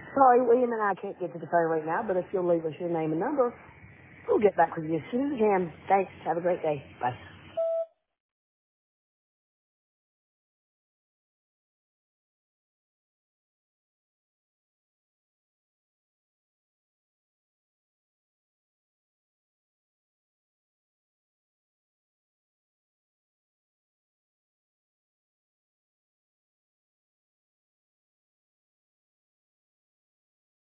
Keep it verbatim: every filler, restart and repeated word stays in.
Sorry, William and I can't get to the phone right now, but if you'll leave us your name and number, we'll get back with you as soon as we can. Thanks. Have a great day. Bye.